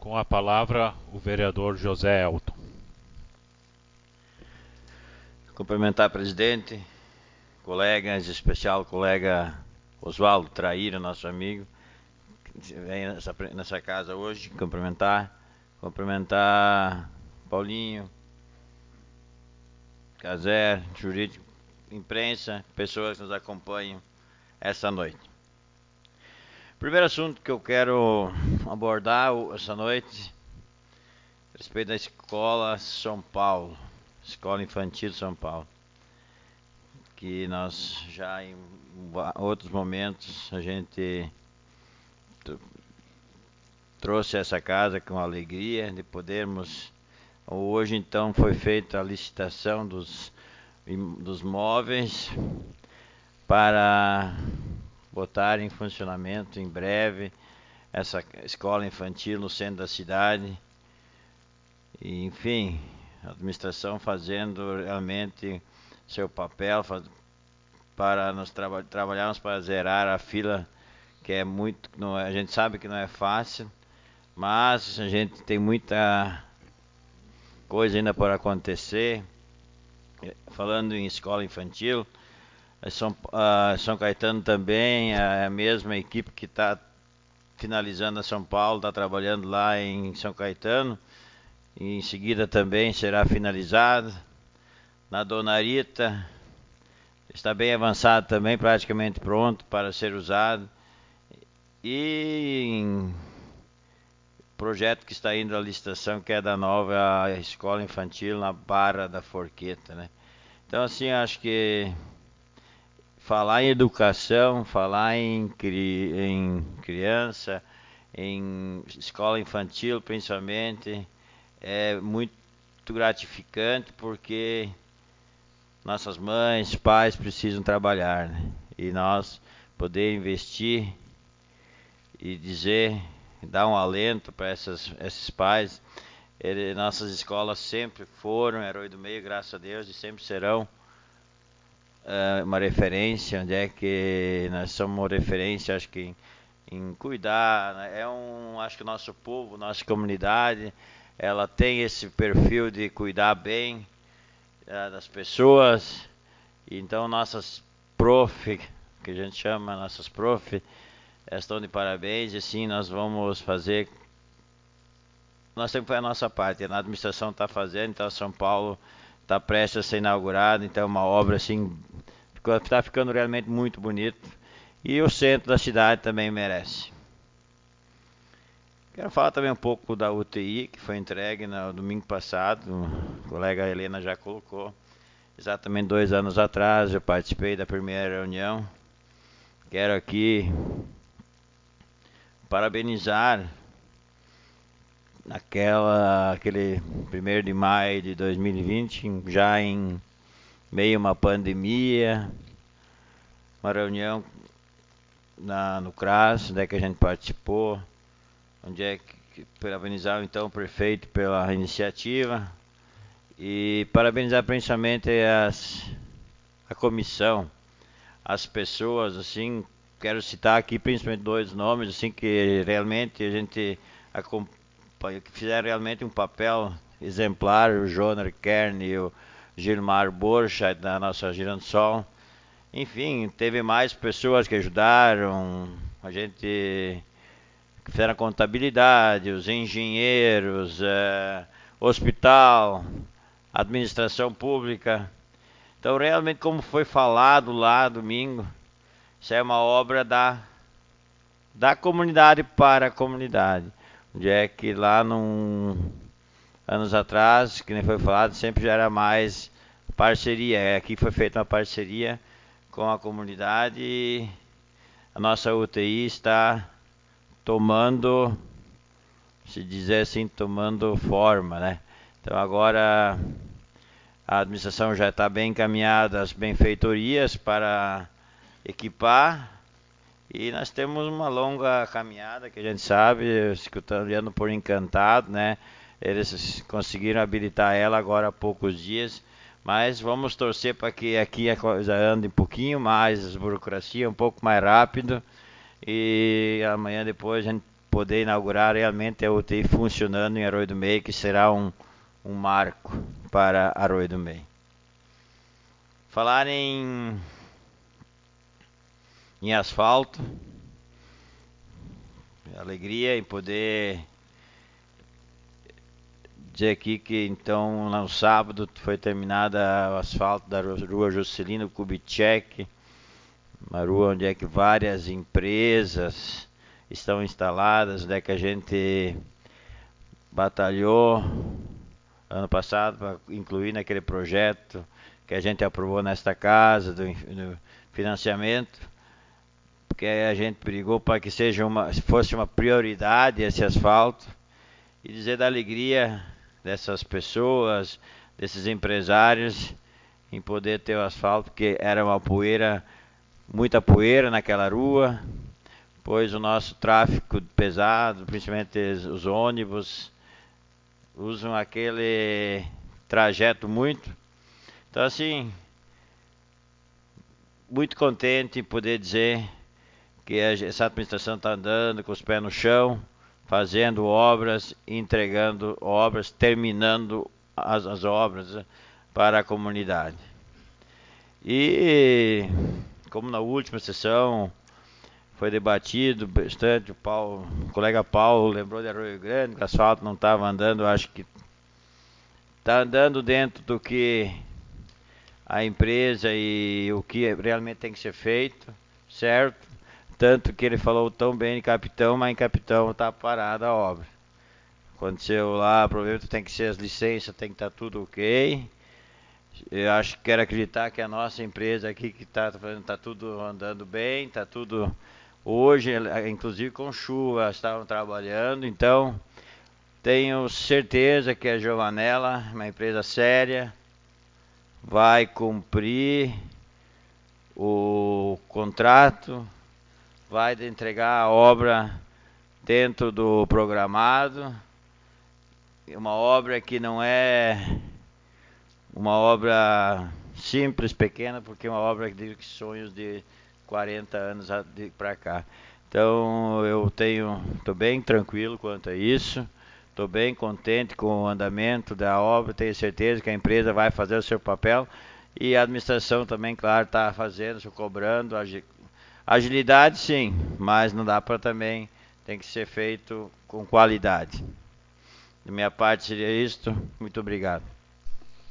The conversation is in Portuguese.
Com a palavra, o vereador José Elton. Cumprimentar o presidente, colegas, em especial o colega Oswaldo Traíra, nosso amigo, que vem nessa casa hoje, cumprimentar Paulinho, Caser, jurídico, imprensa, pessoas que nos acompanham essa noite. Primeiro assunto que eu quero abordar essa noite, a respeito da Escola São Paulo, Escola Infantil São Paulo, que nós já em outros momentos a gente trouxe essa casa com alegria de podermos. Hoje então foi feita a licitação dos móveis para botar em funcionamento em breve essa escola infantil no centro da cidade. E, enfim, a administração fazendo realmente seu papel para nós trabalharmos para zerar a fila, que é muito, a gente sabe que não é fácil, mas a gente tem muita coisa ainda por acontecer. Falando em escola infantil, São Caetano também, a mesma equipe que está finalizando a São Paulo, está trabalhando lá em São Caetano, e em seguida também será finalizada. Na Dona Rita está bem avançado também, praticamente pronto para ser usado. E em projeto que está indo à licitação, que é da nova escola infantil na Barra da Forqueta, né? Então, assim, acho que falar em educação, falar em criança, em escola infantil principalmente, é muito gratificante, porque nossas mães, pais precisam trabalhar, né? E nós poder investir e dizer, dar um alento para esses pais. Nossas escolas sempre foram Herói do Meio, graças a Deus, e sempre serão uma referência. Onde é que nós somos uma referência, acho que em cuidar, né? Acho que o nosso povo, nossa comunidade, ela tem esse perfil de cuidar bem das pessoas. Então nossas prof, que a gente chama, nossas prof, estão de parabéns. E sim, nós vamos fazer, nós temos que fazer a nossa parte, a administração está fazendo. Então São Paulo está prestes a ser inaugurado, então é uma obra assim, está ficando realmente muito bonito, e o centro da cidade também merece. Quero falar também um pouco da UTI, que foi entregue no domingo passado. A colega Helena já colocou. Exatamente 2 anos atrás eu participei da primeira reunião. Quero aqui parabenizar aquele 1º de maio de 2020, já em meio a uma pandemia, uma reunião no CRAS, onde é que a gente participou, onde é que parabenizar então o prefeito pela iniciativa, e parabenizar principalmente a comissão, as pessoas. Assim, quero citar aqui principalmente 2 nomes assim que realmente a gente acompanha, que fizeram realmente um papel exemplar: o Joner Kern e o Gilmar Borchardt, da nossa Giransol. Enfim, teve mais pessoas que ajudaram a gente, que fizeram a contabilidade, os engenheiros, hospital, administração pública. Então, realmente, como foi falado lá domingo, isso é uma obra da comunidade para a comunidade. Onde é que lá anos atrás, que nem foi falado, sempre já era mais parceria. Aqui foi feita uma parceria com a comunidade, e a nossa UTI está tomando, se dizer assim, tomando forma, né? Então agora a administração já está bem encaminhada, as benfeitorias para equipar, e nós temos uma longa caminhada, que a gente sabe, escutando, olhando por Encantado, né? Eles conseguiram habilitar ela agora há poucos dias, mas vamos torcer para que aqui a coisa ande um pouquinho mais, a burocracia um pouco mais rápido, e amanhã depois a gente poder inaugurar realmente a UTI funcionando em Arroio do Meio, que será um marco para Arroio do Meio. Falar em asfalto, alegria em poder dizer aqui que então no sábado foi terminada o asfalto da rua Juscelino Kubitschek, uma rua onde é que várias empresas estão instaladas, onde é que a gente batalhou ano passado para incluir naquele projeto que a gente aprovou nesta casa do financiamento, porque a gente brigou para que fosse uma prioridade esse asfalto, e dizer da alegria dessas pessoas, desses empresários, em poder ter o asfalto, porque era uma poeira, muita poeira naquela rua, pois o nosso tráfego pesado, principalmente os ônibus, usam aquele trajeto muito. Então, assim, muito contente em poder dizer que essa administração está andando com os pés no chão, fazendo obras, entregando obras, terminando as obras para a comunidade. E, como na última sessão foi debatido bastante, o colega Paulo lembrou de Arroio Grande, que o asfalto não estava andando, acho que está andando dentro do que a empresa e o que realmente tem que ser feito, certo? Tanto que ele falou tão bem em Capitão, mas em Capitão está parada a obra. Aconteceu lá, provavelmente tem que ser as licenças, tem que estar tudo ok. Eu acho que quero acreditar que a nossa empresa aqui que está tudo andando bem, está tudo hoje, inclusive com chuva, estavam trabalhando, então tenho certeza que a Giovanella, uma empresa séria, vai cumprir o contrato, vai entregar a obra dentro do programado, uma obra que não é uma obra simples, pequena, porque é uma obra que diz que sonhos de 40 anos para cá. Então eu estou bem tranquilo quanto a isso, estou bem contente com o andamento da obra, tenho certeza que a empresa vai fazer o seu papel e a administração também, claro, está fazendo, cobrando. Agilidade sim, mas não dá para também, tem que ser feito com qualidade. Da minha parte seria isto, muito obrigado.